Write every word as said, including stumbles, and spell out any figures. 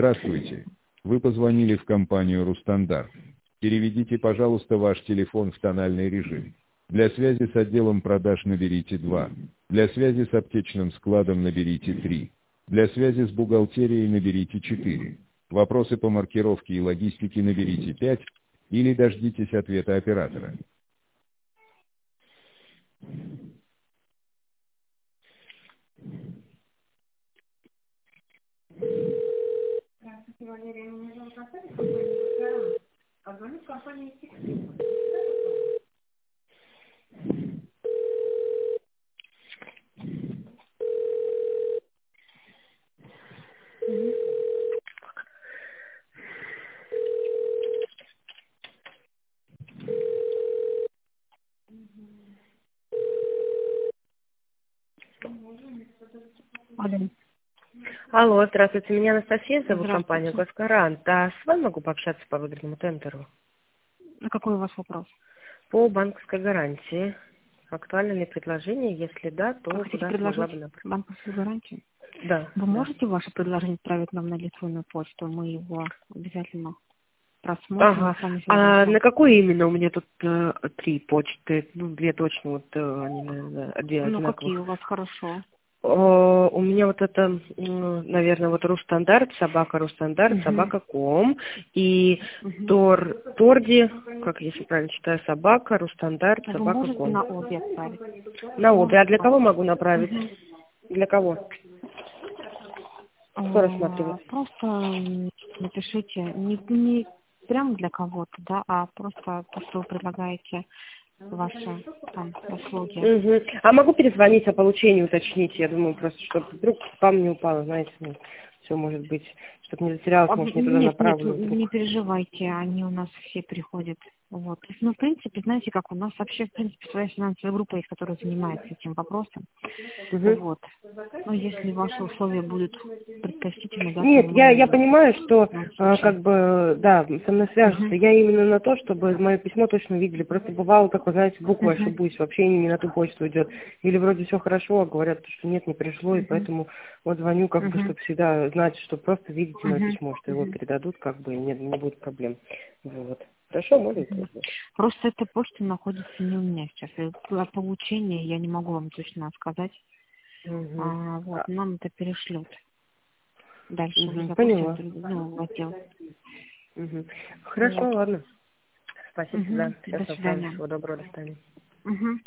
Здравствуйте. Вы позвонили в компанию «Рустандарт». Переведите, пожалуйста, ваш телефон в тональный режим. Для связи с отделом продаж наберите два. Для связи с аптечным складом наберите три. Для связи с бухгалтерией наберите четыре. Вопросы по маркировке и логистике наберите пять. Или дождитесь ответа оператора. Валерия, меня зовут Наталья, компания «Ресторан». А звоню в компанию «Текстиль». Алло. Алло, здравствуйте, меня Анастасия зовут, компания Здравствуйте. «Госкарант». А с вами могу пообщаться по выигранному тендеру? А какой у вас вопрос? По банковской гарантии. Актуально ли предложение? Если да, то Вы хотите куда смогла бы предложить направить? банковскую гарантию? Да, Вы да. можете ваше предложение отправить нам на электронную почту? Мы его обязательно просмотрим, Ага. а с вами А свяжемся. на какую именно? У меня тут э, три почты, ну, две точно, вот э, они, наверное, две Ну, какие одинаковых. у вас хорошо? О, у меня вот это, м, наверное, вот Рустандарт, собака Рустандарт, Угу. собака Ком, и Угу. Тор, Торди, как если правильно читаю, собака Рустандарт, Вы собака можете Ком. на обе отправить? На обе. А Можете для так. кого могу направить? Угу. Для кого? Кто А, рассматривает? Просто м, напишите, не, не прям для кого-то, да, а просто то, что вы предлагаете, ваши там услуги. Угу. А могу перезвонить о получении, уточнить? Я думаю, просто, чтобы вдруг спам не упало, знаете, ну, все может быть, чтобы не затерялось, А, может, не туда Нет, нет, направлю не вдруг. переживайте, они у нас все приходят. Вот. Ну, в принципе, знаете, как у нас вообще, в принципе, своя финансовая группа есть, которая занимается этим вопросом. Угу. Вот. Но если ваши условия будут предпочтительны, да, то Нет, я, я мы понимаю, что в любом э, случае. как бы, да, со мной свяжутся. Угу. Я именно на то, чтобы мое письмо точно видели. Просто бывало, как вы знаете, буквы Угу. ошибусь, вообще не на ту почту идет. Или вроде все хорошо, а говорят, что нет, не пришло, и Угу. поэтому вот звоню, как бы, Угу. чтобы всегда знать, что просто видите мое Угу. письмо, что его Угу. передадут, как бы, и нет, не будет проблем. Вот. Хорошо, можно Мгм. это? Просто эта почта находится не у меня сейчас. И О получении я не могу вам точно сказать. Угу. А, вот, А, нам это перешлют. Дальше уже мгм, запустят поняла. ну, в отдел. Мгм. Вот. Хорошо, ладно. Спасибо, да. Мгм. Сейчас До отправлю. свидания. Всего доброго, до свидания. Мгм.